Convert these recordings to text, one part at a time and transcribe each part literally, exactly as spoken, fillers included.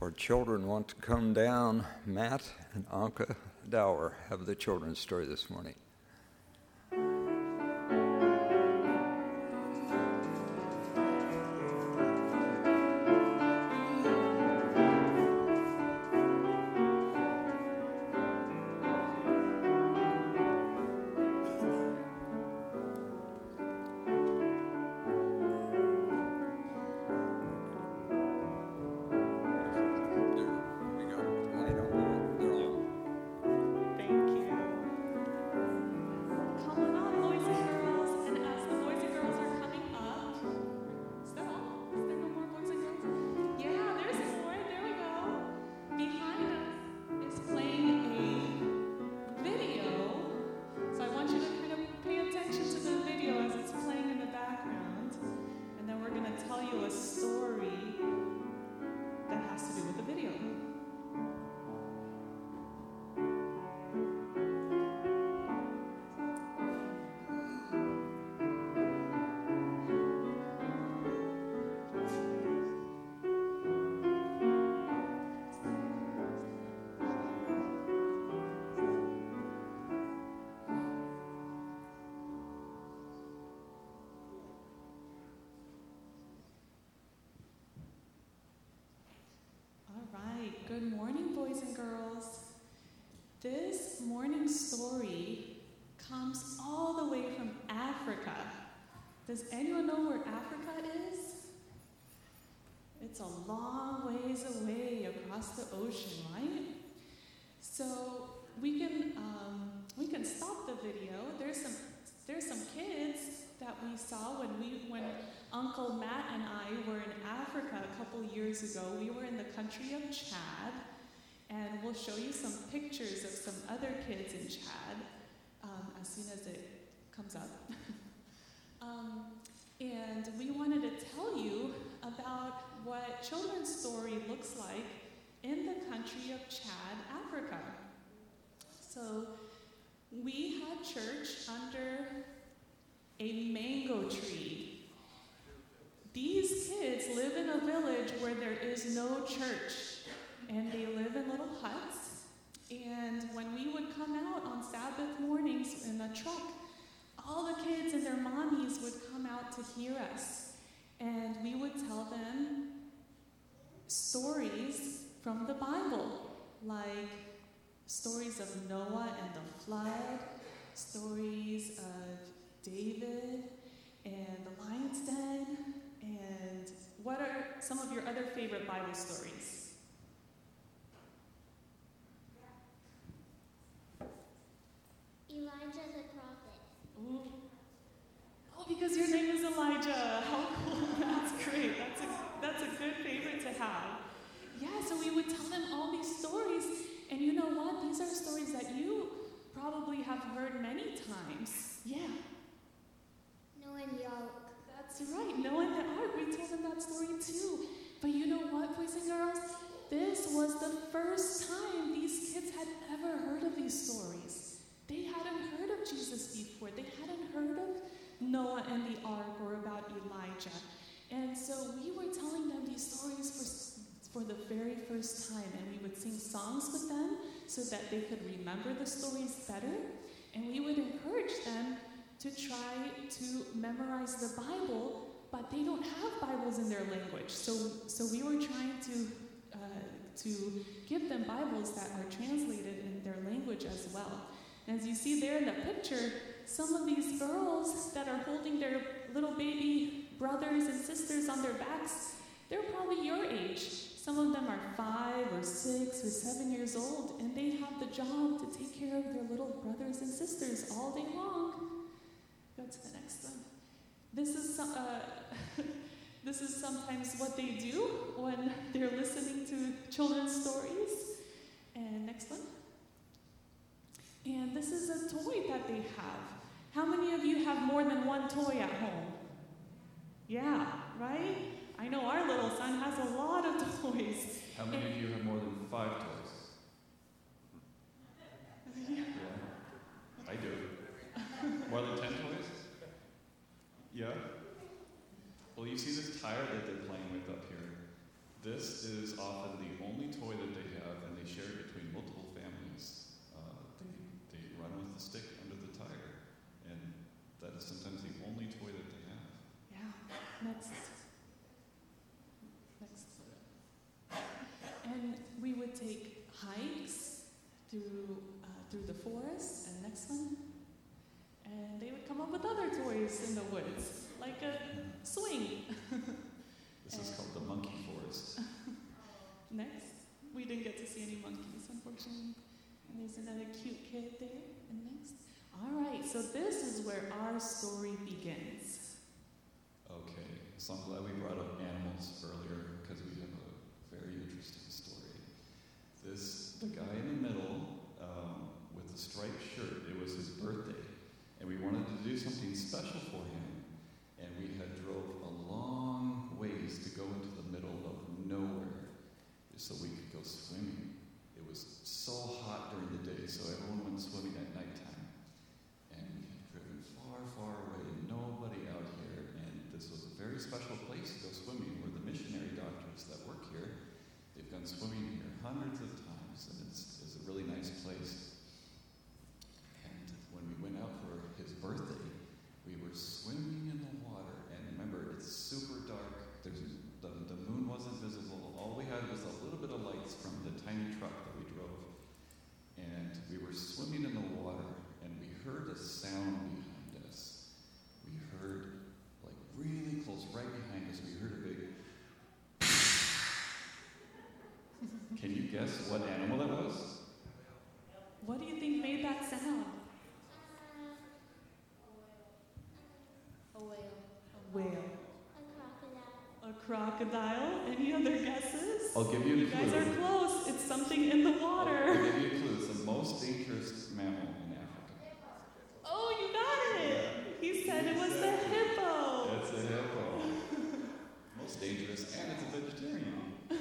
Our children want to come down. Matt and Anka Dower have the children's story this morning. Good morning, boys and girls. This morning's story comes all the way from Africa. Does anyone know where Africa is? It's a long ways away across the ocean, right? So we can um, we can stop the video. There's some there's some kids that we saw when we when Uncle Matt and I were in Africa a couple years ago. We were in the country of Chad, and we'll show you some pictures of some other kids in Chad um, as soon as it comes up. um, and we wanted to tell you about what children's story looks like in the country of Chad, Africa. So we had church under a mango tree. These kids live in a village where there is no church, and they live in little huts. And when we would come out on Sabbath mornings in a truck, all the kids and their mommies would come out to hear us. And we would tell them stories from the Bible, like stories of Noah and the flood, stories of David and the lion's den, and what are some of your other favorite Bible stories? Elijah the prophet. Ooh. Oh, because your name is Elijah. How cool. That's great. That's a, that's a good favorite to have. Yeah, so we would tell them all these stories, and you know what? These are stories that you probably have heard many times. Yeah. Noah and the ark. That's right. Noah and the ark. We told them that story too. But you know what, boys and girls? This was the first time these kids had ever heard of these stories. They hadn't heard of Jesus before. They hadn't heard of Noah and the ark or about Elijah. And so we were telling them these stories for, for the very first time. And we would sing songs with them so that they could remember the stories better. And we would encourage them to try to memorize the Bible, but they don't have Bibles in their language. So, so we were trying to uh, to give them Bibles that are translated in their language as well. And as you see there in the picture, some of these girls that are holding their little baby brothers and sisters on their backs, they're probably your age. Some of them are five or six or seven years old, and they have the job to take care of their little brothers and sisters all day long. Go to the next one. This is some, uh, this is sometimes what they do when they're listening to children's stories. And next one. And this is a toy that they have. How many of you have more than one toy at home? Yeah, right? I know our little son has a lot of toys. How many and, of you have more than five toys? Yeah. Yeah, I do. More than ten toys? Yeah? Well, you see this tire that they're playing with up here. This is often the only toy that they have, and they share it between multiple families. Uh, they, they run with the stick under the tire, and that is sometimes the only toy that they have. Yeah. Next. Next. And we would take hikes through uh, through the forest. And next one. And they would come up with other toys in the woods, like a swing. This is called the monkey forest. Next. We didn't get to see any monkeys, unfortunately. And there's another cute kid there. And next. All right, so this is where our story begins. Okay, so I'm glad we brought up animals earlier because we have a very interesting story. This, the guy in the middle um, with the striped shirt, it was his birthday, and we wanted to do something special for him, and we had drove a long ways to go into the middle of nowhere so we could go swimming. It was so hot during the day, so everyone went swimming at nighttime. And we had driven far, far away, nobody out here, and this was a very special place to go swimming where the missionary doctors that work here, they've gone swimming here hundreds of times, and it's, it's a really nice place. And when we went out for his birthday, we were swimming in the water, and remember, it's super dark. There's the, the moon wasn't visible. All we had was a little bit of lights from the tiny truck that we drove. And we were swimming in the water, and we heard a sound behind us. We heard, like really close, right behind us, we heard a big... Can you guess what animal that was? What do you think made that sound? A whale. A whale. A crocodile. A crocodile? Any other guesses? I'll give you a You clue. guys are close. It's something in the I'll, I'll water. give you a clue. It's the most dangerous mammal in Africa. Oh, you got it. He said it was the hippo. It's a hippo. Most dangerous, and it's a vegetarian.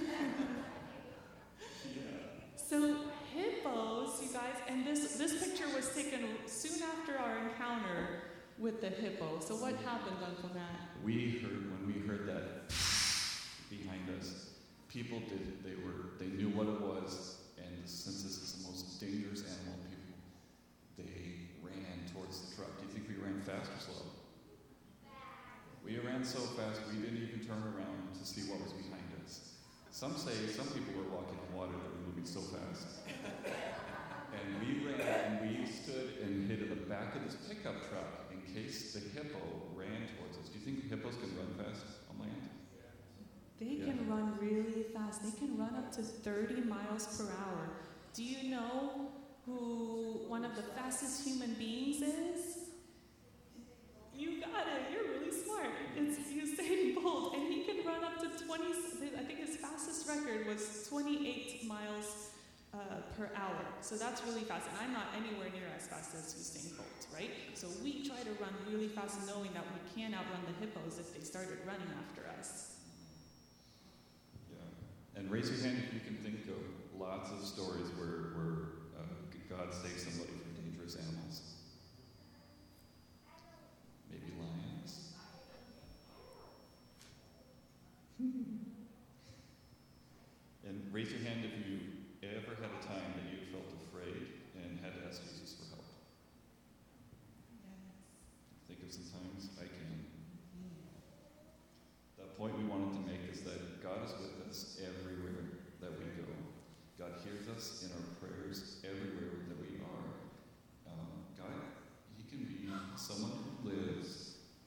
So hippos, you guys, and this this picture was taken soon after our encounter with the hippo. So what happened, Uncle Matt? We heard when we heard that behind us, people did they were they knew what it was, and since this is the most dangerous animal, people they ran towards the truck. Do you think we ran fast or slow? We ran so fast we didn't even turn around to see what was behind us. Some say some people were walking on water that were moving so fast. And we ran and we stood and hid in the back of this pickup truck in case the hippo ran towards us. Do you think hippos can run fast on land? They Yeah. can run really fast. They can run up to thirty miles per hour. Do you know who one of the fastest human beings is? You got it. You're really smart. It's Usain Bolt, and he can run up to twenty. I think his fastest record was twenty-eight miles uh, per hour. So that's really fast, and I'm not anywhere near as fast as Usain Bolt, right? So we try to run really fast, knowing that we can outrun the hippos if they started running after us. Yeah. And raise your hand if you can think of lots of stories where, where uh, God saved somebody from dangerous animals. Maybe lions. And raise your hand if you ever had a time that you felt afraid and had to ask Jesus for help. Think of some times I can. The point we wanted to make is that God is with us everywhere that we go. God hears us in our prayers everywhere that we are. Um, God, He can be someone who lives.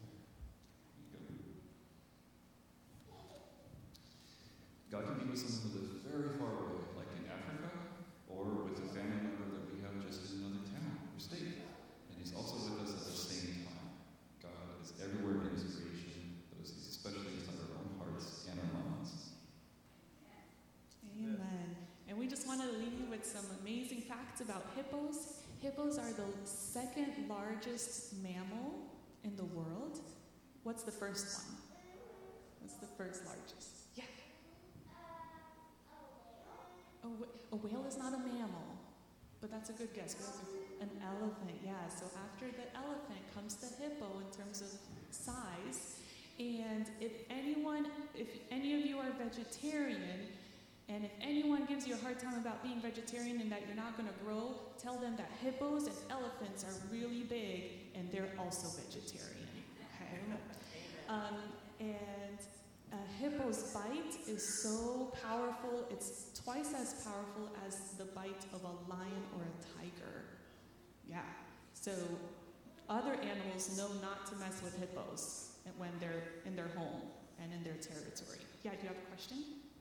God can be with someone who lives very far away, like in Africa, or with a family member that we have just in another town or state. And He's also with us at the same time. God is everywhere in His creation, but He's especially inside our own hearts and our minds. Amen. And we just wanted to leave you with some amazing facts about hippos. Hippos are the second largest mammal in the world. What's the first one? What's the first largest? Yeah. A, wh- a whale is not a mammal, but that's a good guess. An elephant, yeah. So after the elephant comes the hippo in terms of size. And if anyone, if any of you are vegetarian, hard time about being vegetarian and that you're not going to grow, tell them that hippos and elephants are really big and they're also vegetarian. Okay? Um, and a hippo's bite is so powerful, it's twice as powerful as the bite of a lion or a tiger. Yeah. So other animals know not to mess with hippos when they're in their home and in their territory. Yeah, do you have a question?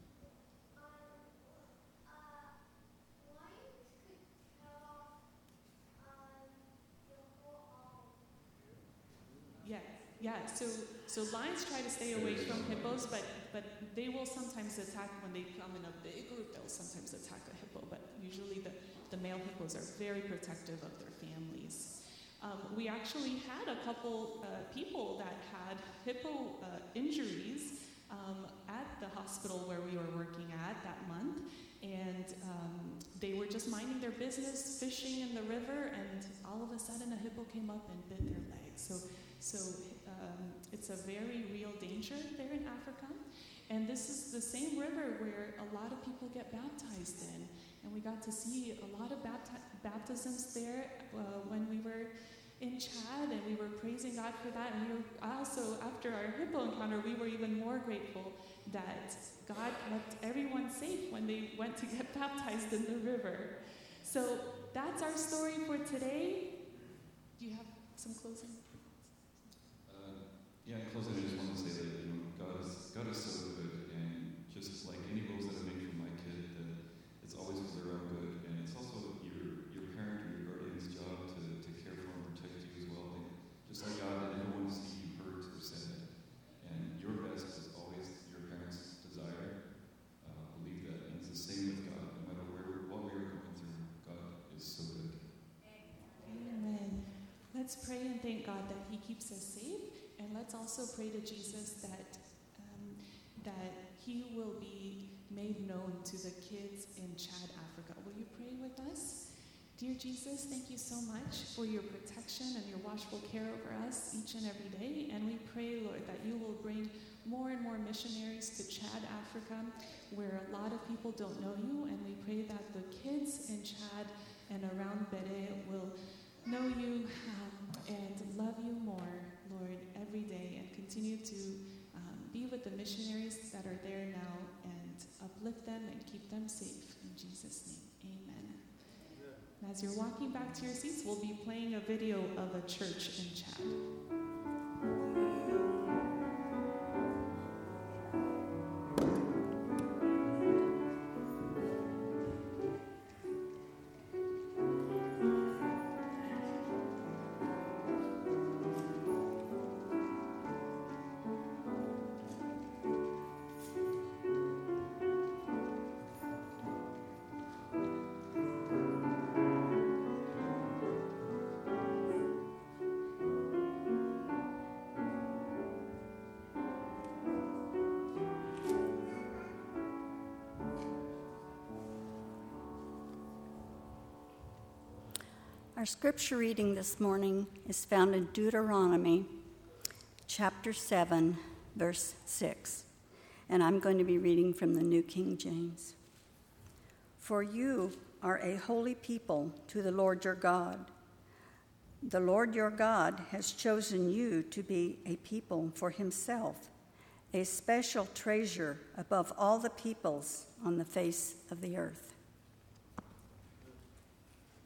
Yeah, yeah. So, so lions try to stay away from hippos, but but they will sometimes attack when they come in a big group. They'll sometimes attack a hippo, but usually the, the male hippos are very protective of their families. Um, we actually had a couple uh, people that had hippo uh, injuries um, at the hospital where we were working at that month, and um, they were just minding their business, fishing in the river, and all of a sudden a hippo came up and bit their leg. So. So um, it's a very real danger there in Africa. And this is the same river where a lot of people get baptized in. And we got to see a lot of bapti- baptisms there uh, when we were in Chad, and we were praising God for that. And we were also, after our hippo encounter, we were even more grateful that God kept everyone safe when they went to get baptized in the river. So that's our story for today. Do you have some closing? Yeah, in closing, I just want to say that, you know, God is, God is so good, and just like any rules that I make for my kid, that it's always for their own good, and it's also your your parent or your guardian's job to, to care for and protect you as well. Like, just like God did, no one see you hurt or sad, and your best is always your parent's desire. Uh, believe that, and it's the same with God. No matter where what we are going through, God is so good. Amen. Let's pray and thank God that He keeps us safe. And let's also pray to Jesus that um, that He will be made known to the kids in Chad, Africa. Will you pray with us? Dear Jesus, thank you so much for your protection and your watchful care over us each and every day. And we pray, Lord, that you will bring more and more missionaries to Chad, Africa, where a lot of people don't know you. And we pray that the kids in Chad and around Bere will know you um, and love you more, Lord, every day, and continue to um, be with the missionaries that are there now and uplift them and keep them safe. In Jesus' name, amen. And as you're walking back to your seats, we'll be playing a video of a church in Chad. Our scripture reading this morning is found in Deuteronomy chapter seven, verse six, and I'm going to be reading from the New King James. For you are a holy people to the Lord your God. The Lord your God has chosen you to be a people for himself, a special treasure above all the peoples on the face of the earth.